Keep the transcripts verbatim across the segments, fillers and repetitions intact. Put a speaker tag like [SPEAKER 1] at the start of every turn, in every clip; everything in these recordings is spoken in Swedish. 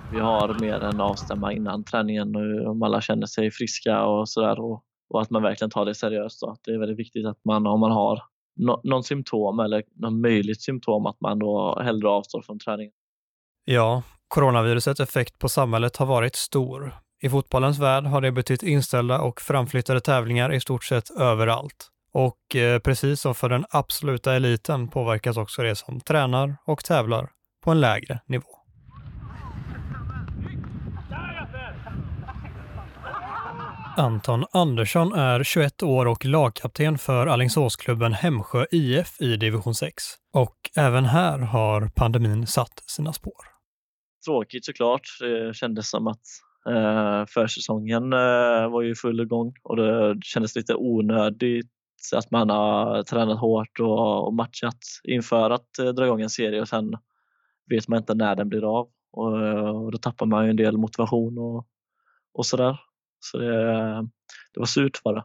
[SPEAKER 1] vi har mer en avstämma innan träningen om alla känner sig friska och sådär, och, och att man verkligen tar det seriöst. Då. Det är väldigt viktigt att man, om man har no, någon symptom eller någon möjligt symptom, att man då hellre avstår från träningen.
[SPEAKER 2] Ja, coronavirusets effekt på samhället har varit stor. I fotbollens värld har det betytt inställda och framflyttade tävlingar i stort sett överallt. Och eh, precis som för den absoluta eliten påverkas också det som tränar och tävlar på en lägre nivå. Anton Andersson är tjugoett år och lagkapten för Alingsåsklubben Hemsjö I F i division sex. Och även här har pandemin satt sina spår.
[SPEAKER 1] Tråkigt såklart. Det kändes som att eh, försäsongen eh, var ju full igång, och det kändes lite onödigt att man har tränat hårt och, och matchat inför att eh, dra igång en serie, och sen vet man inte när den blir av, och, och då tappar man ju en del motivation och, och sådär. Så det, det var surt bara.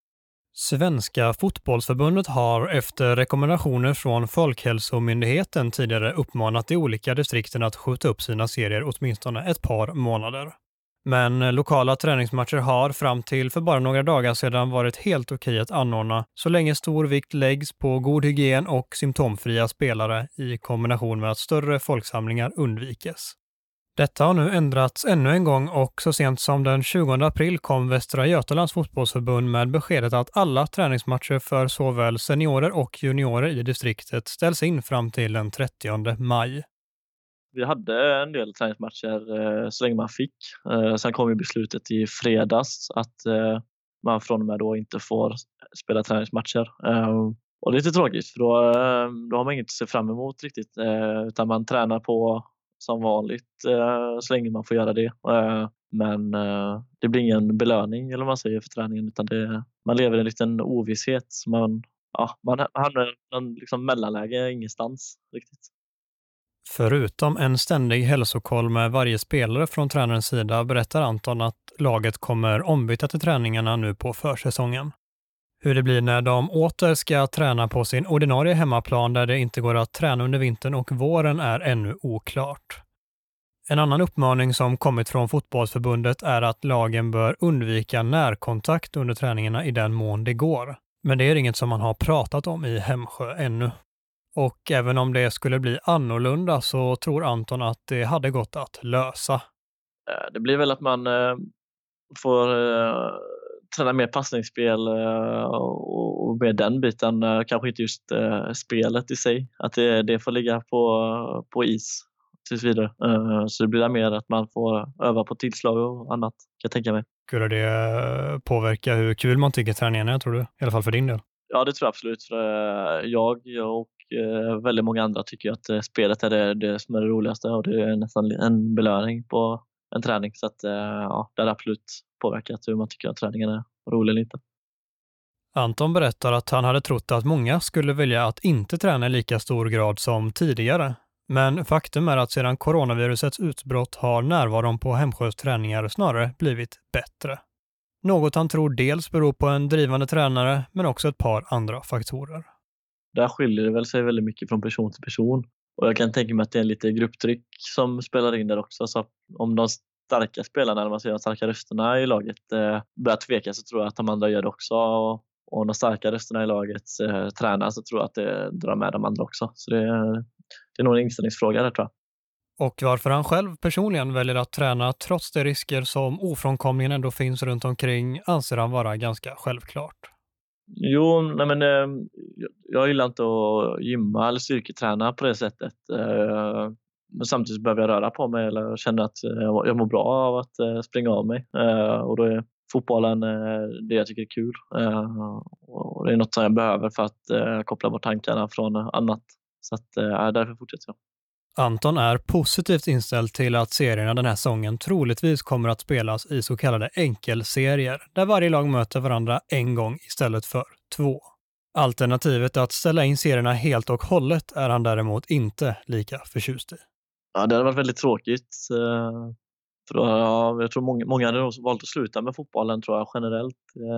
[SPEAKER 2] Svenska fotbollsförbundet har efter rekommendationer från Folkhälsomyndigheten tidigare uppmanat de olika distrikten att skjuta upp sina serier åtminstone ett par månader. Men lokala träningsmatcher har fram till för bara några dagar sedan varit helt okej att anordna så länge stor vikt läggs på god hygien och symptomfria spelare i kombination med att större folksamlingar undvikes. Detta har nu ändrats ännu en gång, och så sent som den tjugonde april kom Västra Götalands fotbollsförbund med beskedet att alla träningsmatcher för såväl seniorer och juniorer i distriktet ställs in fram till den trettionde maj.
[SPEAKER 1] Vi hade en del träningsmatcher eh, så länge man fick. Eh, sen kom ju beslutet i fredags att eh, man från och med då inte får spela träningsmatcher. Eh, och det är lite tråkigt, för då, eh, då har man inget att se fram emot riktigt. Eh, utan man tränar på som vanligt eh, så länge man får göra det. Eh, men eh, det blir ingen belöning eller vad man säger för träningen, utan det, man lever i en liten ovisshet. Man, ja, man hamnar i en liksom mellanläge ingenstans riktigt.
[SPEAKER 2] Förutom en ständig hälsokoll med varje spelare från tränarens sida berättar Anton att laget kommer ombyta till träningarna nu på försäsongen. Hur det blir när de åter ska träna på sin ordinarie hemmaplan där det inte går att träna under vintern och våren är ännu oklart. En annan uppmaning som kommit från fotbollsförbundet är att lagen bör undvika närkontakt under träningarna i den mån det går. Men det är inget som man har pratat om i Hemsjö ännu. Och även om det skulle bli annorlunda så tror Anton att det hade gått att lösa.
[SPEAKER 1] Det blir väl att man eh, får eh, träna mer passningsspel eh, och, och med den biten. Eh, kanske inte just eh, spelet i sig. Att det, det får ligga på, på is tills vidare. Eh, så det blir mer att man får öva på tillslag och annat, kan jag tänka mig.
[SPEAKER 2] Skulle det påverka hur kul man tycker träningen är, tror du? I alla fall för din del.
[SPEAKER 1] Ja, det tror jag absolut. För eh, jag och eh, väldigt många andra tycker att eh, spelet är det, det som är det roligaste, och det är nästan en belöning på en träning. Så att, eh, ja, det har absolut påverkat hur man tycker att träningen är rolig eller inte.
[SPEAKER 2] Anton berättar att han hade trott att många skulle välja att inte träna i lika stor grad som tidigare. Men faktum är att sedan coronavirusets utbrott har närvaron på Hemsjös träningar snarare blivit bättre. Något han tror dels beror på en drivande tränare, men också ett par andra faktorer.
[SPEAKER 1] Där skiljer det väl sig väldigt mycket från person till person. Och jag kan tänka mig att det är lite grupptryck som spelar in där också. Så om de starka spelarna, när man ser de starka rösterna i laget, eh, börjar tveka, så tror jag att de andra gör det också. Och om de starka rösterna i laget eh, tränar, så tror jag att det drar med de andra också. Så det, det är nog en inställningsfråga där, tror jag.
[SPEAKER 2] Och varför han själv personligen väljer att träna trots de risker som ofrånkomligen ändå finns runt omkring anser han vara ganska självklart.
[SPEAKER 1] Jo, nej men eh, jag gillar inte att gymma eller styrketräna på det sättet. Eh, men samtidigt behöver jag röra på mig eller känna att eh, jag mår bra av att eh, springa av mig. Eh, och då är fotbollen eh, det jag tycker är kul. Eh, och det är något som jag behöver för att eh, koppla bort tankarna från annat. Så att, eh, därför fortsätter jag.
[SPEAKER 2] Anton är positivt inställd till att serierna den här säsongen troligtvis kommer att spelas i så kallade enkelserier, där varje lag möter varandra en gång istället för två. Alternativet att ställa in serierna helt och hållet är han däremot inte lika förtjust i.
[SPEAKER 1] Ja, det hade varit väldigt tråkigt. För då, ja, jag tror många, många hade valt att sluta med fotbollen, tror jag, generellt.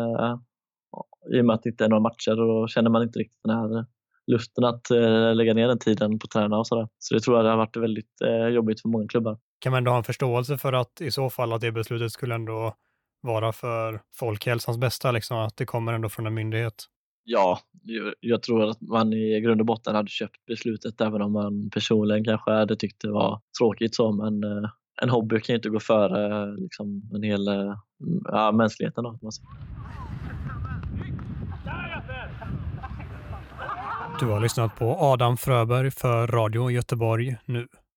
[SPEAKER 1] I och med att det inte är några matcher, och då känner man inte riktigt den här lusten att eh, lägga ner den tiden på träna och sådär. Så det tror jag det har varit väldigt eh, jobbigt för många klubbar.
[SPEAKER 2] kan man ändå ha en förståelse för att i så fall att det beslutet skulle ändå vara för folkhälsans bästa, liksom, att det kommer ändå från en myndighet.
[SPEAKER 1] Ja, jag tror att man i grund och botten hade köpt beslutet även om man personligen kanske hade tyckt det var tråkigt så, men eh, en hobby kan ju inte gå före liksom, en hel eh, ja, mänskligheten. Då, man säger.
[SPEAKER 2] Du har lyssnat på Adam Fröberg för Radio Göteborg nu.